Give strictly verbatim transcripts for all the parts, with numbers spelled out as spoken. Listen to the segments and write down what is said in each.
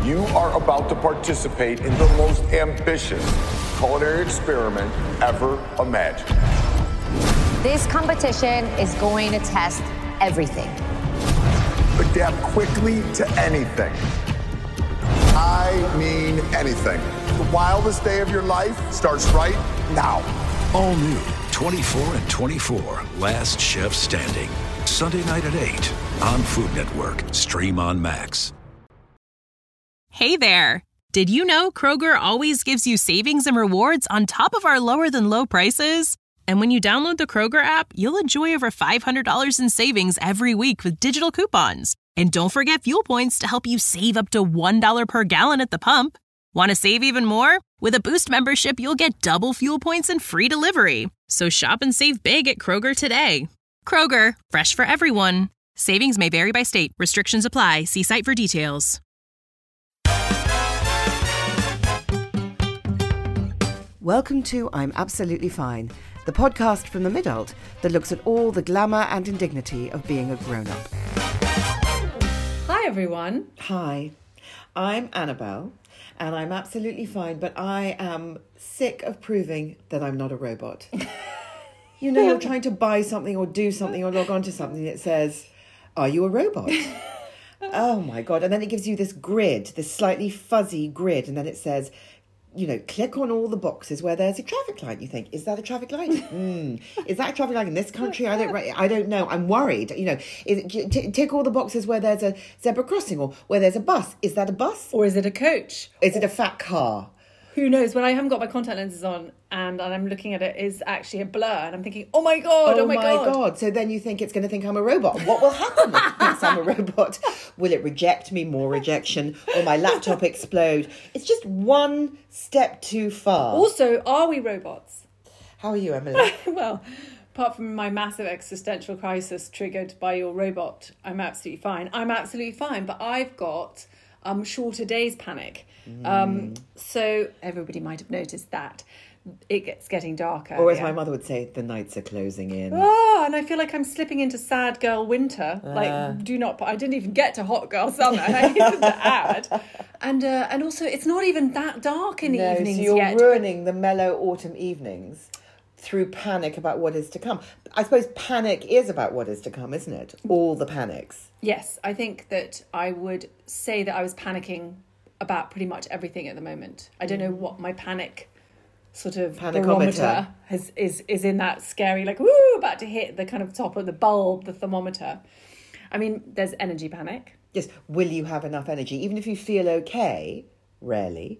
You are about to participate in the most ambitious culinary experiment ever imagined. This competition is going to test everything. Adapt quickly to anything. I mean anything. The wildest day of your life starts right now. All new twenty-four and twenty-four, Last Chef Standing. Sunday night at eight on Food Network. Stream on Max. Hey there. Did you know Kroger always gives you savings and rewards on top of our lower than low prices? And when you download the Kroger app, you'll enjoy over five hundred dollars in savings every week with digital coupons. And don't forget fuel points to help you save up to one dollar per gallon at the pump. Want to save even more? With a Boost membership, you'll get double fuel points and free delivery. So shop and save big at Kroger today. Kroger, fresh for everyone. Savings may vary by state. Restrictions apply. See site for details. Welcome to I'm Absolutely Fine, the podcast from the Midult that looks at all the glamour and indignity of being a grown-up. Hi, everyone. Hi, I'm Annabelle, and I'm absolutely fine, but I am sick of proving that I'm not a robot. You know, you're trying to buy something or do something or log on to something that says, are you a robot? Oh, my God. And then it gives you this grid, this slightly fuzzy grid, and then it says, you know, click on all the boxes where there's a traffic light. You think, is that a traffic light? Mm. Is that a traffic light in this country? I don't I don't know. I'm worried. You know, is it, t- tick all the boxes where there's a zebra crossing or where there's a bus. Is that a bus? Or is it a coach? Is it a fat car? Who knows? When I haven't got my contact lenses on and, and I'm looking at it, it's actually a blur. And I'm thinking, oh my God, oh, oh my, my God. God. So then you think it's going to think I'm a robot. What will happen if it thinks I'm a robot? Will it reject me? More rejection? Or my laptop explode? It's just one step too far. Also, are we robots? How are you, Emily? Well, apart from my massive existential crisis triggered by your robot, I'm absolutely fine. I'm absolutely fine. But I've got um, shorter days panic. Mm. Um, so everybody might have noticed that it gets getting darker. Or as yeah. my mother would say, the nights are closing in. Oh, and I feel like I'm slipping into sad girl winter. Uh. Like, do not. I didn't even get to hot girl summer. I hated to add, and uh, and also it's not even that dark in the no, evenings so you're yet. ruining the mellow autumn evenings through panic about what is to come. I suppose panic is about what is to come, isn't it? All the panics. Yes, I think that I would say that I was panicking about pretty much everything at the moment. I don't know what my panic sort of barometer has, is is in that scary, like, woo, about to hit the kind of top of the bulb, the thermometer. I mean, there's energy panic. Yes, will you have enough energy? Even if you feel okay, rarely,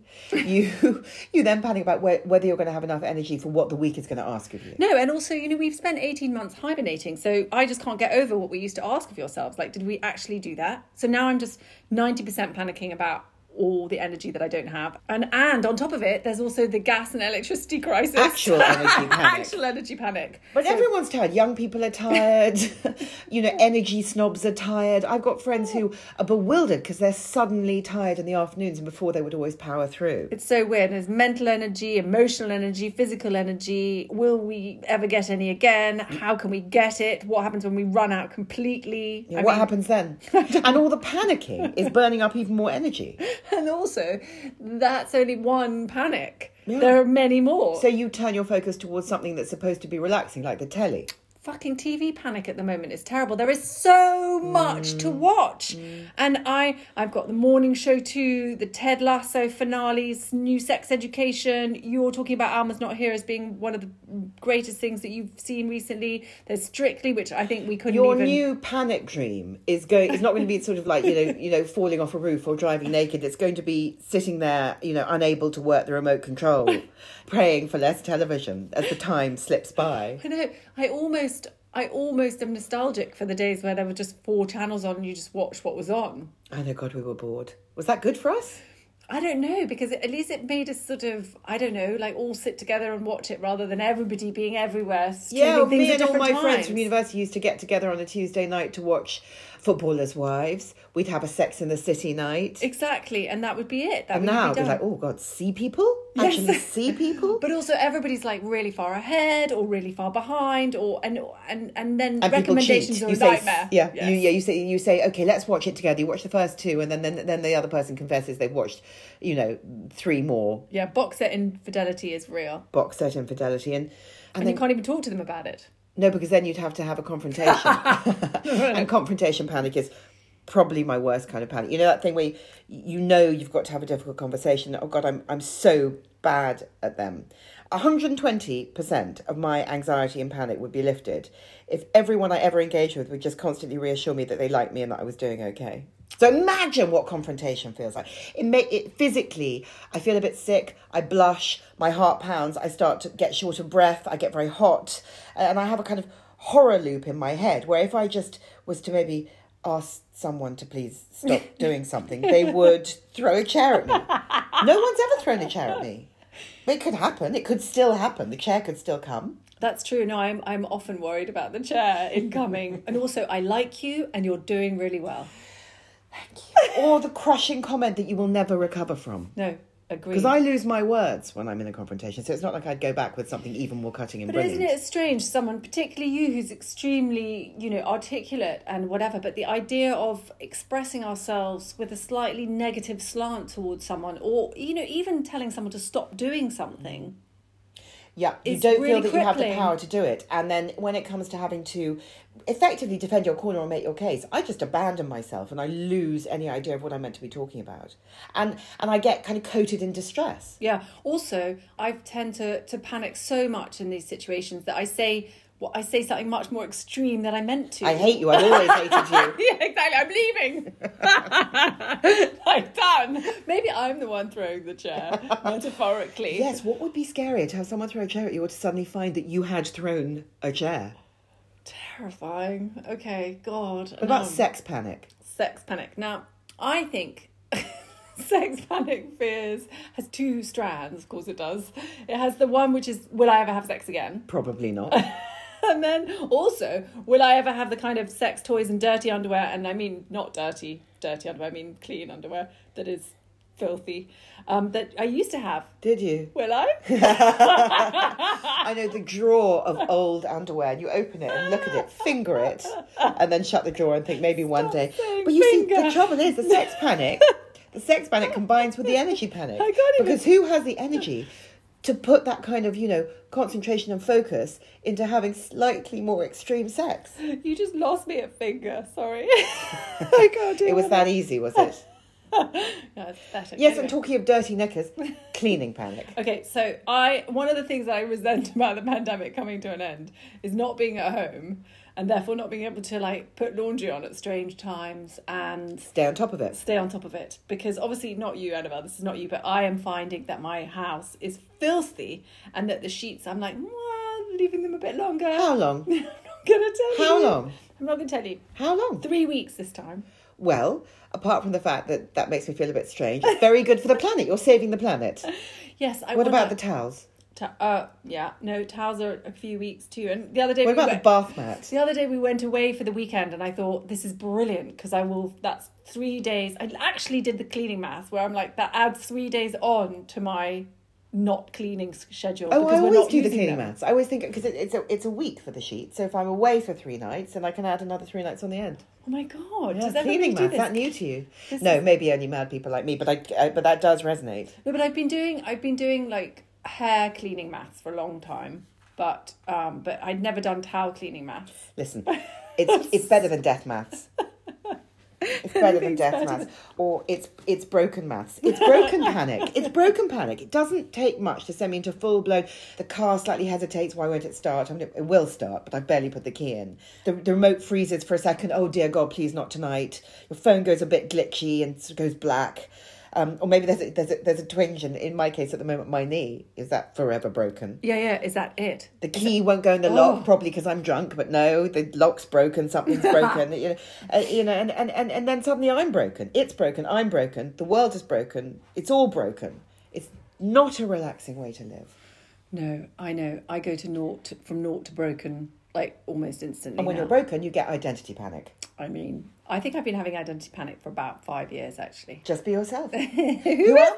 you you then panic about where, whether you're going to have enough energy for what the week is going to ask of you. No, and also, you know, we've spent eighteen months hibernating, so I just can't get over what we used to ask of yourselves. Like, did we actually do that? So now I'm just ninety percent panicking about all the energy that I don't have. And and on top of it, there's also the gas and electricity crisis. Actual energy panic. Actual energy panic. But so, everyone's tired. Young people are tired. You know, energy snobs are tired. I've got friends who are bewildered because they're suddenly tired in the afternoons and before they would always power through. It's so weird. There's mental energy, emotional energy, physical energy. Will we ever get any again? How can we get it? What happens when we run out completely? Yeah, I what mean, happens then? And all the panicking is burning up even more energy. And also, that's only one panic. Yeah. There are many more. So you turn your focus towards something that's supposed to be relaxing, like the telly. Fucking T V panic at the moment is terrible. There is so much mm. to watch. Mm. And I, I've got the morning show too, the Ted Lasso finales, new Sex Education. You're talking about Alma's Not Here as being one of the greatest things that you've seen recently. There's Strictly, which I think we couldn't Your even... new panic dream is going. It's not going to be sort of like, you know, you know, falling off a roof or driving naked. It's going to be sitting there, you know, unable to work the remote control, praying for less television as the time slips by. I know. I almost... I almost am nostalgic for the days where there were just four channels on and you just watched what was on. I know, God, we were bored. Was that good for us? I don't know, because at least it made us sort of, I don't know, like all sit together and watch it rather than everybody being everywhere. Yeah, streaming things me at and all my different friends times. from university used to get together on a Tuesday night to watch Footballers' Wives. We'd have a Sex in the City night. Exactly, and that would be it. That And would now be it's done. like, oh God, see people? Yes. Actually see people? But also everybody's like really far ahead or really far behind, or and and and then And people recommendations cheat. are You a say, nightmare. yeah, Yes. you, yeah. You say, you say, okay, let's watch it together. You watch the first two, and then, then, then the other person confesses they've watched, you know, three more. Yeah, box set infidelity is real, Box set infidelity, and and, and then you can't even talk to them about it. no, because then you'd have to have a confrontation, and confrontation panic is probably my worst kind of panic. You know that thing where you, you know you've got to have a difficult conversation. Oh God, I'm I'm so bad at them. one hundred twenty percent of my anxiety and panic would be lifted if everyone I ever engaged with would just constantly reassure me that they liked me and that I was doing okay. So imagine what confrontation feels like. It make it physically, I feel a bit sick, I blush, my heart pounds, I start to get short of breath, I get very hot, and I have a kind of horror loop in my head where if I just was to maybe ask someone to please stop doing something, they would throw a chair at me. No one's ever thrown a chair at me. It could happen. It could still happen. The chair could still come. That's true. No, I'm I'm often worried about the chair incoming, and also I like you, and you're doing really well. Or the crushing comment that you will never recover from. No, agree. Because I lose my words when I'm in a confrontation, so it's not like I'd go back with something even more cutting and But brilliant. isn't it strange, someone, particularly you, who's extremely, you know, articulate and whatever, but the idea of expressing ourselves with a slightly negative slant towards someone, or, you know, even telling someone to stop doing something. Yeah, you It's don't really feel that you have the crippling. power to do it. And then when it comes to having to effectively defend your corner or make your case, I just abandon myself and I lose any idea of what I'm meant to be talking about. And and I get kind of coated in distress. Yeah. Also, I tend to, to panic so much in these situations that I say well, I say something much more extreme than I meant to. I hate you. I've always hated you. Yeah, exactly. I'm leaving. Like, done. Maybe I'm the one throwing the chair, metaphorically. Yes, what would be scarier, to have someone throw a chair at you or to suddenly find that you had thrown a chair? Terrifying. Okay, God. What about No. sex panic? Sex panic. Now, I think sex panic fears has two strands. Of course it does. It has the one which is, will I ever have sex again? Probably not. And then also, will I ever have the kind of sex toys and dirty underwear, and I mean not dirty, dirty underwear, I mean clean underwear, that is filthy, um, that I used to have. Did you? Will I? I know the drawer of old underwear. You open it and look at it, finger it, and then shut the drawer and think maybe one day. saying But you see, finger. the trouble is the sex panic. The sex panic combines with the energy panic. I can't even- Because who has the energy to put that kind of, you know, concentration and focus into having slightly more extreme sex? You just lost me at finger, sorry. I can't do It was it. that easy, was it? No, it's better. Yes, Anyway. and talking of dirty knickers, cleaning panic. Okay, so I one of the things that I resent about the pandemic coming to an end is not being at home and therefore not being able to like put laundry on at strange times and Stay on top of it. stay on top of it. Because obviously not you, Annabelle, this is not you, but I am finding that my house is filthy and that the sheets, I'm like, well, leaving them a bit longer. How long? I'm not going to tell you. How long? I'm not going to tell you. How long? Three weeks this time. Well, apart from the fact that that makes me feel a bit strange, it's very good for the planet. You're saving the planet. Yes, I What wanna- about the towels? Ta- uh, yeah, no, towels are a few weeks too. And the other day, What we about the went, bath mat? the other day we went away for the weekend, and I thought this is brilliant because I will. That's three days. I actually did the cleaning math where I'm like that adds three days on to my not cleaning s- schedule. Oh, I because we're always not do the using cleaning them. mats. I always think, because it, it's a it's a week for the sheet. So if I'm away for three nights, then I can add another three nights on the end. Oh my god! Yeah, Does everybody cleaning do mats, this? that new to you? This No, is- maybe only mad people like me, but I uh, but that does resonate. No, but I've been doing I've been doing like hair cleaning maths for a long time, but um, but I'd never done towel cleaning maths. Listen, it's it's better than death maths. It's better than death maths, or it's it's broken maths. It's broken panic. It's broken panic. It doesn't take much to send me into full blown. The car slightly hesitates. Why won't it start? I mean, it will start, but I've barely put the key in. The, the remote freezes for a second. Oh dear God, please not tonight. Your phone goes a bit glitchy and goes black. Um, or maybe there's a, there's a, there's a twinge, and in my case at the moment, my knee is that forever broken. Yeah, yeah. Is that it? The key won't go in the lock, probably because I'm drunk, but no, the lock's broken, something's broken, you know, uh, you know, and, and, and, and then suddenly I'm broken. It's broken, I'm broken, the world is broken, it's all broken. It's not a relaxing way to live. No, I know. I go to naught, from naught to broken, like almost instantly. And when now. you're broken, you get identity panic. I mean, I think I've been having identity panic for about five years, actually. Just be yourself. Who, Who am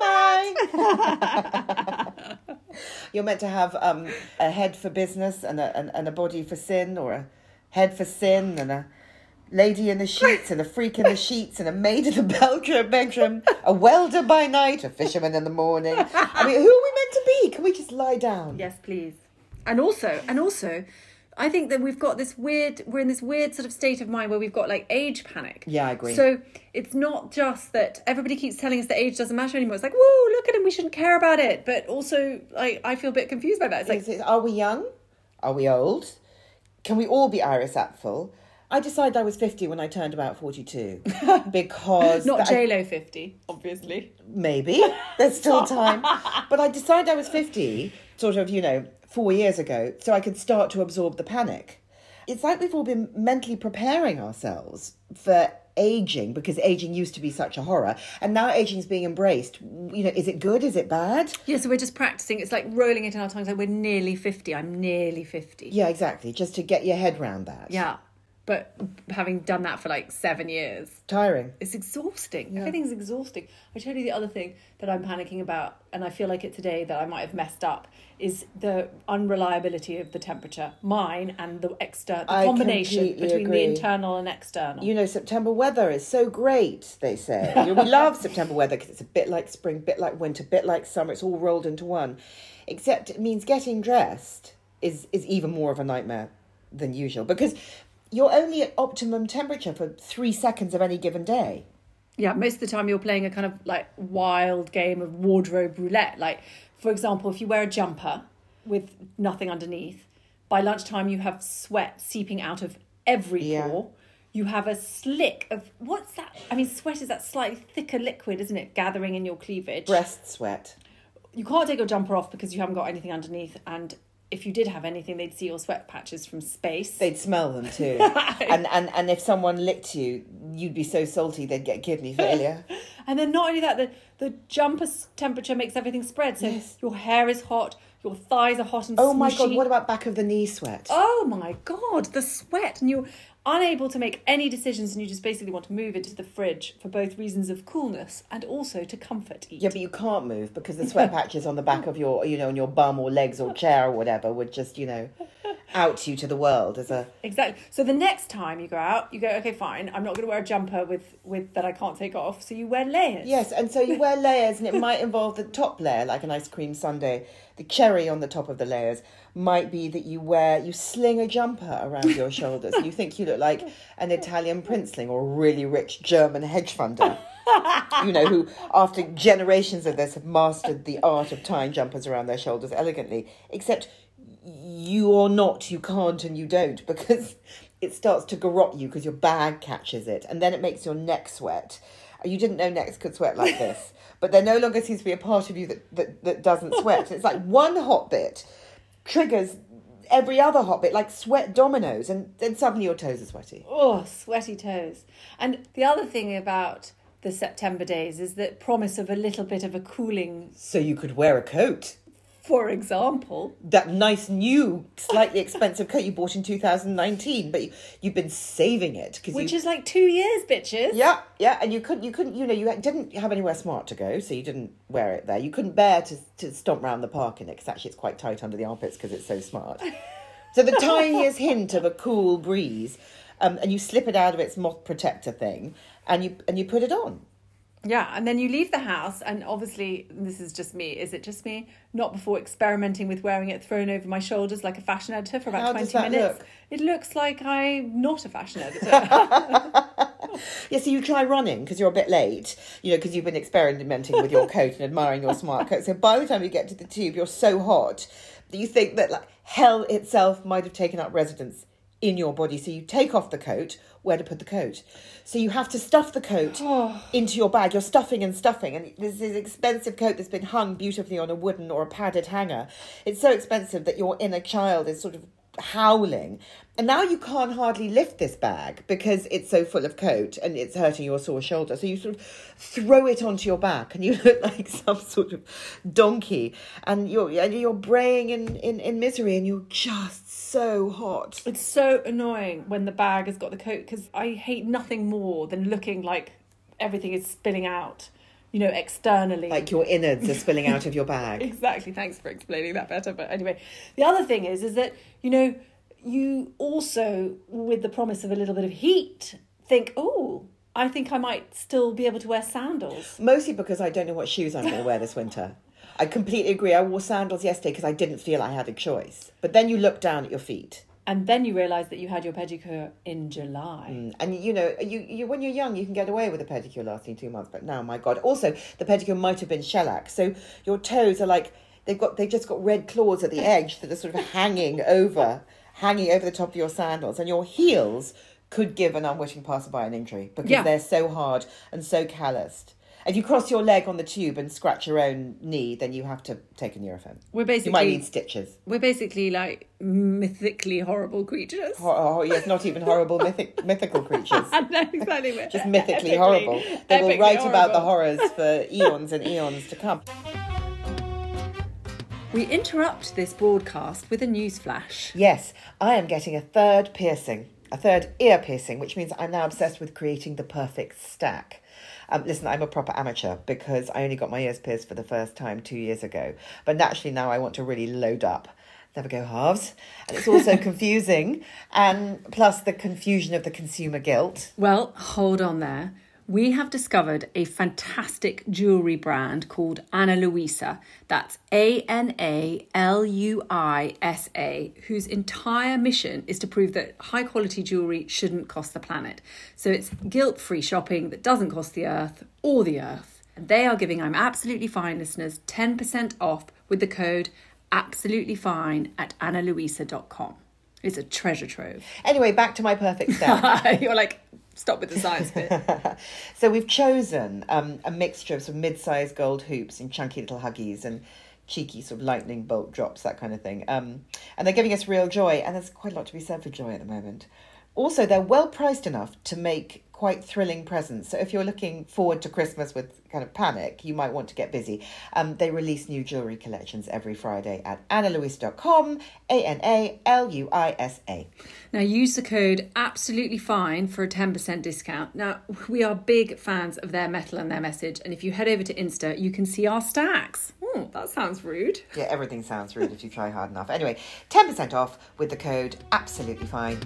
I? You're meant to have um, a head for business and a, and, and a body for sin, or a head for sin and a lady in the sheets and a freak in the sheets and a maid in the bedroom, bedroom, a welder by night, a fisherman in the morning. I mean, who are we meant to be? Can we just lie down? Yes, please. And also, and also... I think that we've got this weird, we're in this weird sort of state of mind where we've got like age panic. Yeah, I agree. So it's not just that everybody keeps telling us that age doesn't matter anymore. It's like, whoa, look at him, we shouldn't care about it. But also, like, I feel a bit confused by that. It's like, Is it, are we young? Are we old? Can we all be Iris Apfel? I decided I was fifty when I turned about forty-two. Because... not I- J-Lo fifty, obviously. Maybe. There's still time. But I decided I was fifty, sort of, you know, four years ago, so I could start to absorb the panic. It's like we've all been mentally preparing ourselves for aging, because aging used to be such a horror, and now aging is being embraced. You know, is it good? Is it bad? Yeah, so we're just practicing. It's like rolling it in our tongues. Like, we're nearly fifty. I'm nearly fifty. Yeah, exactly. Just to get your head round that. Yeah. But having done that for like seven years, Tiring. it's exhausting. Everything's exhausting. I tell you the other thing that I'm panicking about, and I feel like it today that I might have messed up, is the unreliability of the temperature. Mine and the external, the I combination completely between agree. the internal and external. You know, September weather is so great, they say. You know, we love September weather because it's a bit like spring, bit like winter, bit like summer. It's all rolled into one. Except it means getting dressed is, is even more of a nightmare than usual, because you're only at optimum temperature for three seconds of any given day. Yeah, most of the time you're playing a kind of like wild game of wardrobe roulette. Like, for example, if you wear a jumper with nothing underneath, by lunchtime you have sweat seeping out of every Yeah. pore. You have a slick of, what's that? I mean, sweat is that slightly thicker liquid, isn't it? Gathering in your cleavage. Breast sweat. You can't take your jumper off because you haven't got anything underneath. And if you did have anything, they'd see your sweat patches from space. They'd smell them too. and, and and if someone licked you, you'd be so salty they'd get kidney failure. And then not only that, the, the jumper s- temperature makes everything spread. So Yes. your hair is hot, your thighs are hot and Oh my God, smushy. what about back of the knee sweat? Oh my God, the sweat. And you're unable to make any decisions, and you just basically want to move into the fridge for both reasons of coolness and also to comfort eat. Yeah, but you can't move because the sweat patches on the back of your, you know, on your bum or legs or chair or whatever would just, you know, out you to the world as a... Exactly. So the next time you go out, you go, okay, fine, I'm not going to wear a jumper with, with that I can't take off. So you wear layers. Yes, and so you wear layers, and it might involve the top layer, like an ice cream sundae. The cherry on the top of the layers might be that you wear, you sling a jumper around your shoulders. You think you look like an Italian princeling or a really rich German hedge funder. You know, who after generations of this have mastered the art of tying jumpers around their shoulders elegantly. Except you're not, you can't, and you don't, because it starts to garrot you because your bag catches it, and then it makes your neck sweat. You didn't know necks could sweat like this, but there no longer seems to be a part of you that, that, that doesn't sweat. It's like one hot bit triggers every other hot bit, like sweat dominoes, and then suddenly your toes are sweaty. Oh, sweaty toes. And the other thing about the September days is that promise of a little bit of a cooling, So you could wear a coat. for example. That nice new, slightly expensive coat you bought in two thousand nineteen, but you, you've been saving it. Cause Which you, is like two years, bitches. Yeah, yeah, and you couldn't, you couldn't, you know, you didn't have anywhere smart to go, so you didn't wear it there. You couldn't bear to, to stomp around the park in it, because actually it's quite tight under the armpits because it's so smart. So the tiniest hint of a cool breeze, um, and you slip it out of its moth protector thing, and you and you put it on. Yeah, and then you leave the house, and obviously, this is just me. Is it just me? Not before experimenting with wearing it thrown over my shoulders like a fashion editor for about How twenty does that minutes. look? It looks like I'm not a fashion editor. Yeah, so you try running because you're a bit late, you know, because you've been experimenting with your coat and admiring your smart coat. So by the time you get to the tube, you're so hot that you think that like hell itself might have taken up residence in your body. So you take off the coat, where to put the coat. So you have to stuff the coat into your bag. You're stuffing and stuffing. And this is expensive coat that's been hung beautifully on a wooden or a padded hanger. It's so expensive that your inner child is sort of howling. And now you can't hardly lift this bag because it's so full of coat and it's hurting your sore shoulder. So you sort of throw it onto your back and you look like some sort of donkey. And you're, and you're braying in, in, in misery and you're just so hot. It's so annoying when the bag has got the coat, because I hate nothing more than looking like everything is spilling out, you know, externally. Like your innards are spilling out of your bag. Exactly. Thanks for explaining that better. But anyway, the other thing is, is that, you know, you also, with the promise of a little bit of heat, think, oh, I think I might still be able to wear sandals. Mostly because I don't know what shoes I'm going to wear this winter. I completely agree. I wore sandals yesterday because I didn't feel I had a choice. But then you look down at your feet. And then you realise that you had your pedicure in July. Mm. And, you know, you, you when you're young, you can get away with a pedicure lasting two months. But now, my God. Also, the pedicure might have been shellac. So your toes are like, they've got they've just got red claws at the edge that are sort of hanging over, hanging over the top of your sandals. And your heels could give an unwitting passerby an injury because Yeah. they're so hard and so calloused. If you cross your leg on the tube and scratch your own knee, then you have to take a Nurofen. We're basically, You might need stitches. We're basically like mythically horrible creatures. Hor- oh, yes, not even horrible mythic, mythical creatures. No, exactly. Just mythically Epically- horrible. They will epically write about the horrible. horrors for eons and eons to come. We interrupt this broadcast with a news flash. Yes, I am getting a third piercing, a third ear piercing, which means I'm now obsessed with creating the perfect stack. Um, listen, I'm a proper amateur because I only got my ears pierced for the first time two years ago. But naturally now I want to really load up. Never go halves. And it's also confusing. And plus the confusion of the consumer guilt. Well, hold on there. We have discovered a fantastic jewellery brand called Ana Luisa. That's A N A L U I S A, whose entire mission is to prove that high-quality jewellery shouldn't cost the planet. So it's guilt-free shopping that doesn't cost the earth or the earth. And they are giving I'm Absolutely Fine listeners ten percent off with the code Absolutely Fine at ana luisa dot com. It's a treasure trove. Anyway, back to my perfect stack. You're like, stop with the science bit. So we've chosen um, a mixture of sort of mid-sized gold hoops and chunky little huggies and cheeky sort of lightning bolt drops, that kind of thing. Um, and they're giving us real joy. And there's quite a lot to be said for joy at the moment. Also, they're well priced enough to make quite thrilling presents. So if you're looking forward to Christmas with kind of panic, you might want to get busy. Um, they release new jewellery collections every Friday at ana luisa dot com, A N A L U I S A. Now, use the code Absolutely Fine for a ten percent discount. Now, we are big fans of their metal and their message. And if you head over to Insta, you can see our stacks. Oh, that sounds rude. Yeah, everything sounds rude if you try hard enough. Anyway, ten percent off with the code Absolutely Fine.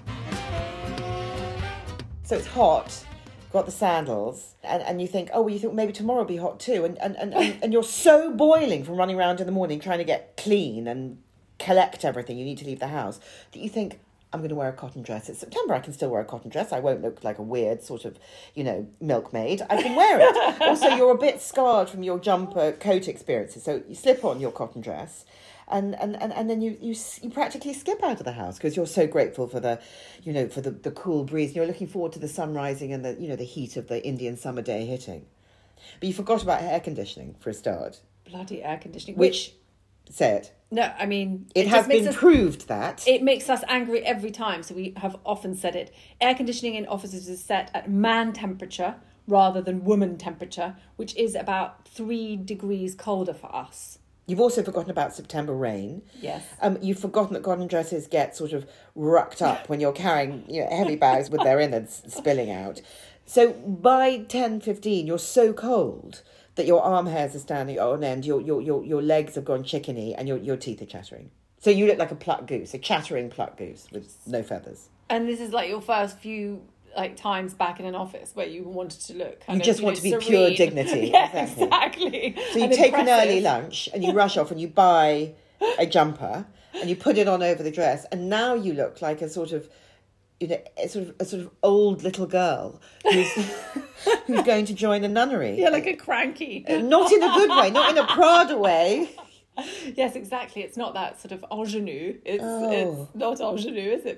So it's hot, got the sandals, and, and you think, oh, well, you think maybe tomorrow will be hot too. And, and, and, and, and you're so boiling from running around in the morning trying to get clean and collect everything you need to leave the house that you think, I'm going to wear a cotton dress. It's September, I can still wear a cotton dress. I won't look like a weird sort of, you know, milkmaid. I can wear it. Also, you're a bit scarred from your jumper coat experiences. So you slip on your cotton dress. And, and, and, and then you, you you practically skip out of the house because you're so grateful for the, you know, for the, the cool breeze. And you're looking forward to the sun rising and the, you know, the heat of the Indian summer day hitting. But you forgot about air conditioning for a start. Bloody air conditioning. Which, say it. No, I mean... It, it has just makes been us, proved that... It makes us angry every time, so we have often said it. Air conditioning in offices is set at man temperature rather than woman temperature, which is about three degrees colder for us. You've also forgotten about September rain. Yes. Um, you've forgotten that cotton dresses get sort of rucked up when you're carrying, you know, heavy bags with their innards spilling out. So by ten fifteen, you're so cold that your arm hairs are standing on end, your your your, your legs have gone chickeny, and your, your teeth are chattering. So you look like a plucked goose, a chattering plucked goose with no feathers. And this is like your first few like times back in an office where you wanted to look kind You of, just you want know, to be serene. pure dignity. Yeah, exactly. exactly. So you And take an impressive. early lunch and you rush off and you buy a jumper and you put it on over the dress, and now you look like a sort of, you know, a sort of a sort of old little girl who's who's going to join a nunnery. Yeah, like a cranky. Not in a good way, not in a Prada way. Yes, exactly. It's not that sort of ingenue. It's Oh. it's not ingenue, is it, babe?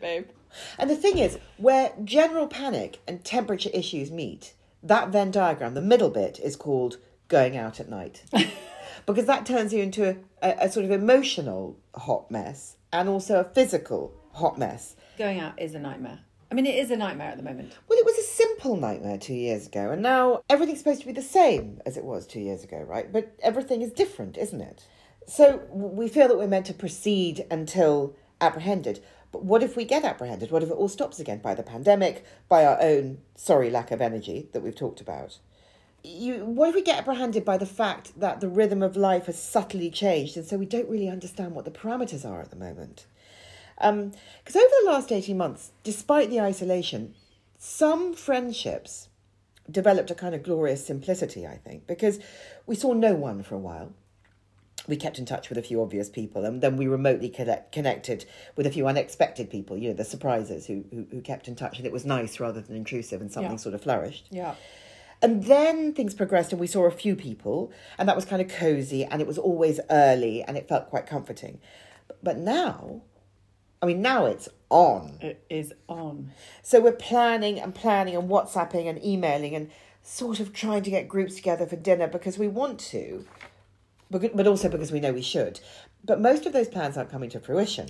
And the thing is, where general panic and temperature issues meet, that Venn diagram, the middle bit, is called going out at night. Because that turns you into a, a, a sort of emotional hot mess and also a physical hot mess. Going out is a nightmare. I mean, it is a nightmare at the moment. Well, it was a simple nightmare two years ago, and now everything's supposed to be the same as it was two years ago, right? But everything is different, isn't it? So we feel that we're meant to proceed until apprehended. But what if we get apprehended? What if it all stops again by the pandemic, by our own, sorry, lack of energy that we've talked about? You, what if we get apprehended by the fact that the rhythm of life has subtly changed, and so we don't really understand what the parameters are at the moment? Um, because over the last eighteen months, despite the isolation, some friendships developed a kind of glorious simplicity, I think, because we saw no one for a while. We kept in touch with a few obvious people, and then we remotely connect, connected with a few unexpected people, you know, the surprisers who, who, who kept in touch, and it was nice rather than intrusive, and something Yeah. sort of flourished. Yeah. And then things progressed, and we saw a few people, and that was kind of cosy, and it was always early, and it felt quite comforting. But now, I mean, now it's on. It is on. So we're planning and planning and WhatsApping and emailing and sort of trying to get groups together for dinner because we want to, but but also because we know we should. But most of those plans aren't coming to fruition.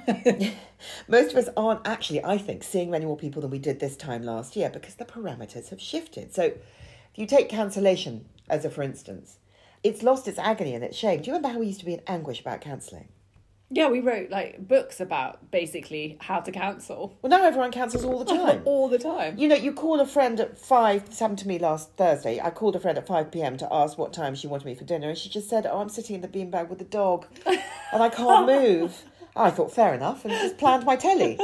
Most of us aren't actually, I think, seeing many more people than we did this time last year because the parameters have shifted. So if you take cancellation as a for instance, it's lost its agony and its shame. Do you remember how we used to be in anguish about cancelling? Yeah, we wrote like books about basically how to cancel. Well, now everyone cancels all the time. All the time. You know, you call a friend at five, this happened to me last Thursday, I called a friend at five p.m. to ask what time she wanted me for dinner, and she just said, oh, I'm sitting in the beanbag with the dog, and I can't move. I thought, fair enough, and just planned my telly.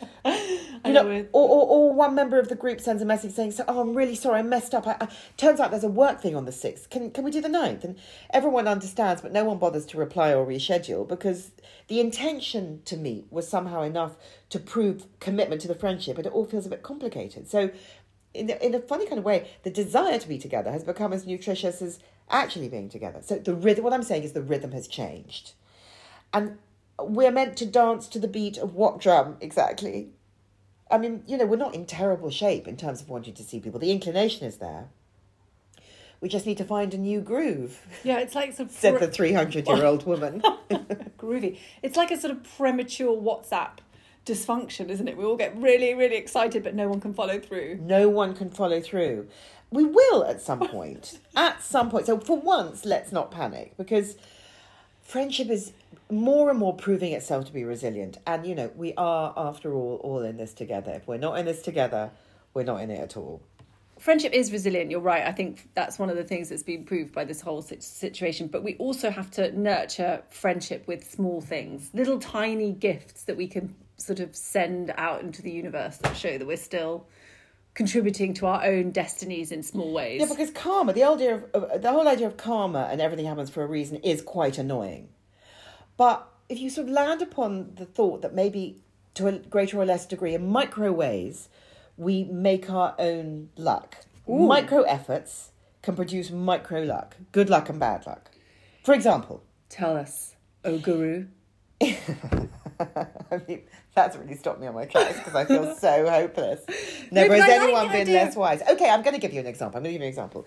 You know, know. or, or, or one member of the group sends a message saying, so, oh, I'm really sorry, I messed up. I, I, turns out there's a work thing on the sixth. Can, can we do the ninth? And everyone understands, but no one bothers to reply or reschedule because the intention to meet was somehow enough to prove commitment to the friendship, and it all feels a bit complicated. So in, in a funny kind of way, the desire to be together has become as nutritious as actually being together. So the rhythm, what I'm saying is the rhythm has changed. And we're meant to dance to the beat of what drum exactly? I mean, you know, we're not in terrible shape in terms of wanting to see people. The inclination is there. We just need to find a new groove. Yeah, it's like sort of said the three hundred year old woman. Groovy. It's like a sort of premature WhatsApp dysfunction, isn't it? We all get really, really excited, but no one can follow through. No one can follow through. We will at some point. At some point. So for once, let's not panic, because friendship is more and more proving itself to be resilient. And, you know, we are, after all, all in this together. If we're not in this together, we're not in it at all. Friendship is resilient, you're right. I think that's one of the things that's been proved by this whole situation. But we also have to nurture friendship with small things, little tiny gifts that we can sort of send out into the universe that show that we're still contributing to our own destinies in small ways. Yeah, because karma, the idea of, of the whole idea of karma and everything happens for a reason is quite annoying. But if you sort of land upon the thought that maybe to a greater or less degree, in micro ways, we make our own luck. Ooh. Micro efforts can produce micro luck. Good luck and bad luck. For example. Tell us, oh guru. I mean, that's really stopped me on my tracks because I feel so hopeless. Never no, has I anyone like been idea. less wise. Okay, I'm going to give you an example. I'm going to give you an example.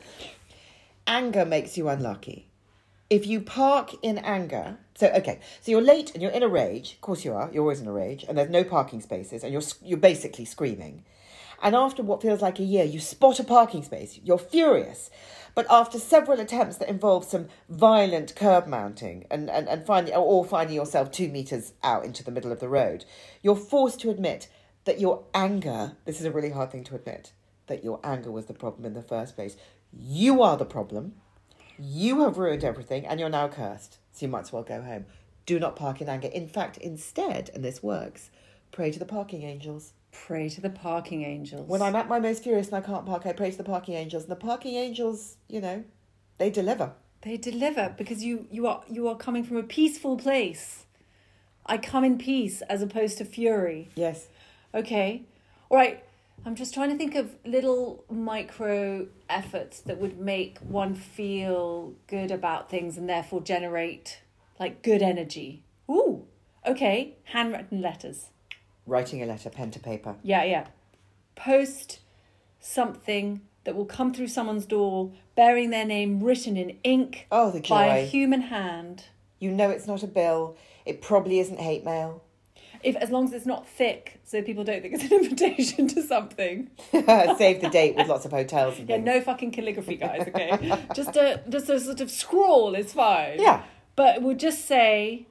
Anger makes you unlucky. If you park in anger, so, okay, so you're late and you're in a rage. Of course you are. You're always in a rage. And there's no parking spaces and you're you're basically screaming. And after what feels like a year, you spot a parking space. You're furious. But after several attempts that involve some violent curb mounting and, and, and finding, or finding yourself two metres out into the middle of the road, you're forced to admit that your anger, this is a really hard thing to admit, that your anger was the problem in the first place. You are the problem. You have ruined everything and you're now cursed. So you might as well go home. Do not park in anger. In fact, instead, and this works, pray to the parking angels. Pray to the parking angels. When I'm at my most furious and I can't park, I pray to the parking angels. And the parking angels, you know, they deliver. They deliver because you, you are you are coming from a peaceful place. I come in peace as opposed to fury. Yes. Okay. All right. I'm just trying to think of little micro efforts that would make one feel good about things and therefore generate like good energy. Ooh. Okay. Handwritten letters. Writing a letter, pen to paper. Yeah, yeah. Post something that will come through someone's door bearing their name written in ink Oh, the by a joy. human hand. You know it's not a bill. It probably isn't hate mail. If as long as it's not thick, so people don't think it's an invitation to something. Save the date with lots of hotels and Yeah, things. no fucking calligraphy, guys. Okay, just a just a sort of scrawl is fine. Yeah. But we'll just say,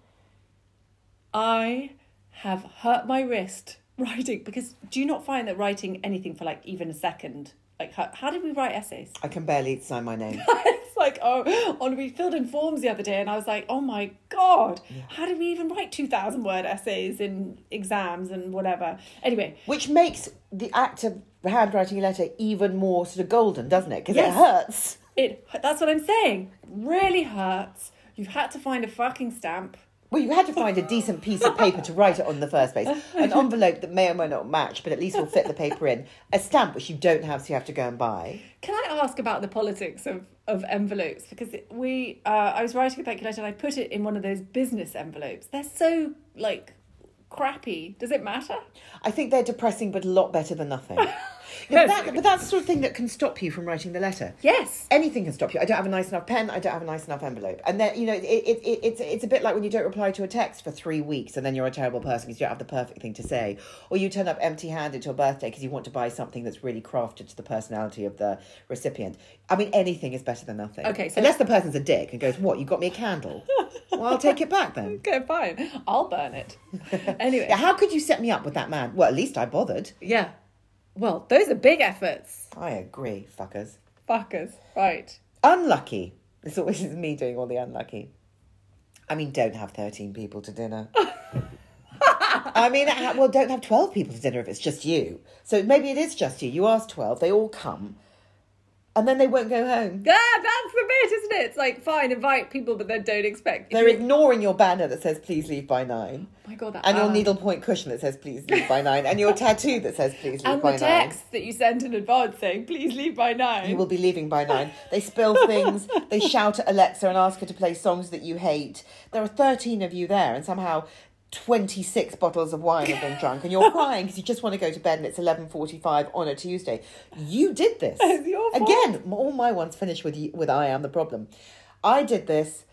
I have hurt my wrist writing, because do you not find that writing anything for like even a second, like how, how did we write essays? I can barely sign my name. It's like, oh, on we filled in forms the other day, and I was like, oh my god, how did we even write two thousand word essays in exams and whatever? Anyway, Which makes the act of handwriting a letter even more sort of golden, doesn't it? Because Yes. it hurts. it that's what I'm saying. Really hurts. You've had to find a fucking stamp. Well, you had to find a decent piece of paper to write it on in the first place. An envelope that may or may not match, but at least will fit the paper in. A stamp, which you don't have, so you have to go and buy. Can I ask about the politics of, of envelopes? Because we, uh, I was writing a thank you letter and I put it in one of those business envelopes. They're so, like, crappy. Does it matter? I think they're depressing, but a lot better than nothing. Yeah, but, that, but that's the sort of thing that can stop you from writing the letter. Yes. Anything can stop you. I don't have a nice enough pen. I don't have a nice enough envelope. And then, you know, it, it, it, it's it's a bit like when you don't reply to a text for three weeks and then you're a terrible person because you don't have the perfect thing to say. Or you turn up empty-handed to a birthday because you want to buy something that's really crafted to the personality of the recipient. I mean, anything is better than nothing. Okay, so- Unless the person's a dick and goes, what, you got me a candle? Well, I'll take it back then. Okay, fine. I'll burn it. Anyway. Yeah, how could you set me up with that man? Well, at least I bothered. Yeah. Well, those are big efforts. I agree, fuckers. Fuckers. Right. Unlucky. It's always me doing all the unlucky. I mean, don't have thirteen people to dinner. I mean, ha- well, don't have twelve people to dinner if it's just you. So maybe it is just you. You ask twelve, they all come, and then they won't go home. Yeah, that's the bit, isn't it? It's like, fine, invite people, but then don't expect. They're ignoring your banner that says, please leave by nine. Oh my God, that And your ah. needlepoint cushion that says, please leave by nine. And your tattoo that says, please leave And by the nine. text that you sent in advance saying, please leave by nine. You will be leaving by nine. They spill things. They shout at Alexa and ask her to play songs that you hate. There are thirteen of you there, and somehow twenty-six bottles of wine have been drunk, and you're crying because you just want to go to bed, and it's eleven forty-five on a Tuesday. You did this. It's your fault. Again, all my ones finish with you, with I am the problem. I did this.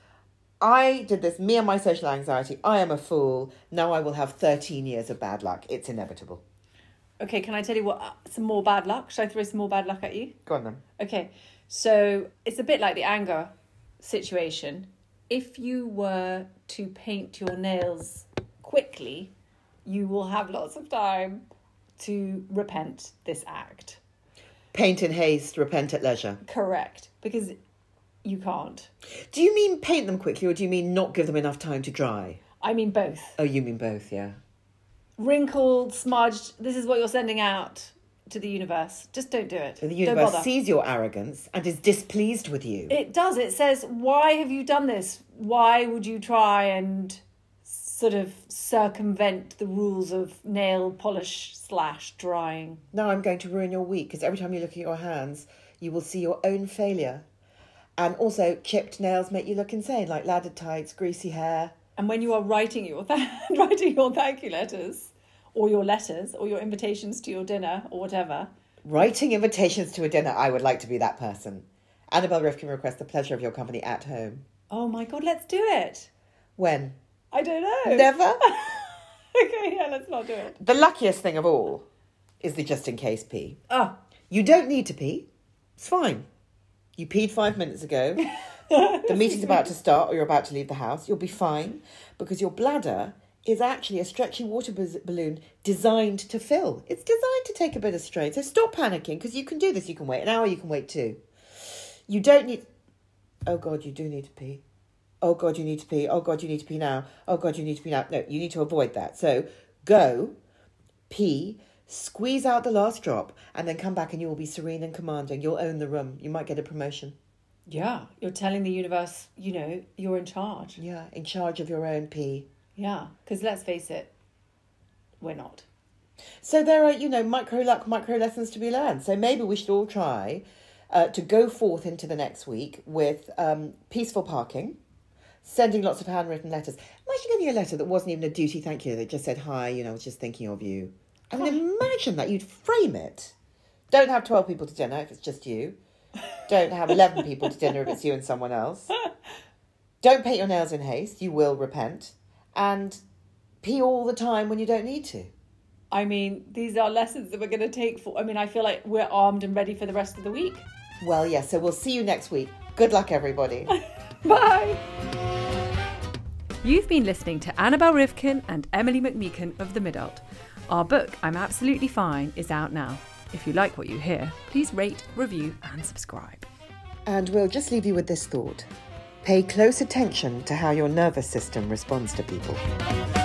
I did this. Me and my social anxiety. I am a fool. Now I will have thirteen years of bad luck. It's inevitable. Okay, can I tell you what? Uh, some more bad luck? Should I throw some more bad luck at you? Go on then. Okay, so it's a bit like the anger situation. If you were to paint your nails quickly, you will have lots of time to repent this act. Paint in haste, repent at leisure. Correct, because you can't. Do you mean paint them quickly, or do you mean not give them enough time to dry? I mean both. Oh, you mean both, yeah. Wrinkled, smudged, this is what you're sending out to the universe. Just don't do it. So the Don't universe bother. sees your arrogance and is displeased with you. It does. It says, why have you done this? Why would you try and sort of circumvent the rules of nail polish slash drying? Now I'm going to ruin your week, because every time you look at your hands, you will see your own failure. And also, chipped nails make you look insane, like ladder tights, greasy hair. And when you are writing your th- writing your thank you letters, or your letters, or your invitations to your dinner, or whatever. Writing invitations to a dinner, I would like to be that person. Annabelle Rifkin requests the pleasure of your company at home. Oh my God, let's do it. When? I don't know. Never? Okay, yeah, let's not do it. The luckiest thing of all is the just in case pee. Oh, You don't need to pee. It's fine. You peed five minutes ago. The meeting's about to start, or you're about to leave the house. You'll be fine, because your bladder is actually a stretchy water bas- balloon designed to fill. It's designed to take a bit of strain. So stop panicking, because you can do this. You can wait an hour, you can wait two. You don't need... Oh, God, you do need to pee. Oh, God, you need to pee. Oh, God, you need to pee now. Oh, God, you need to pee now. No, you need to avoid that. So go, pee, squeeze out the last drop, and then come back and you will be serene and commanding. You'll own the room. You might get a promotion. yeah. You're telling the universe, you know, you're in charge. Yeah, in charge of your own pee. Yeah, because let's face it, we're not. So there are, you know, micro luck, micro lessons to be learned. So maybe we should all try uh, to go forth into the next week with um, peaceful parking, sending lots of handwritten letters. Imagine getting a letter that wasn't even a duty thank you, that just said, hi, you know, I was just thinking of you. I mean, imagine that. You'd frame it. Don't have twelve people to dinner if it's just you. Don't have eleven people to dinner if it's you and someone else. Don't paint your nails in haste. You will repent. And pee all the time when you don't need to. I mean, these are lessons that we're going to take for... I mean, I feel like we're armed and ready for the rest of the week. Well, yes, so we'll see you next week. Good luck, everybody. Bye. You've been listening to Annabel Rivkin and Emily McMeekan of The Midult. Our book, I'm Absolutely Fine, is out now. If you like what you hear, please rate, review and subscribe. And we'll just leave you with this thought. Pay close attention to how your nervous system responds to people.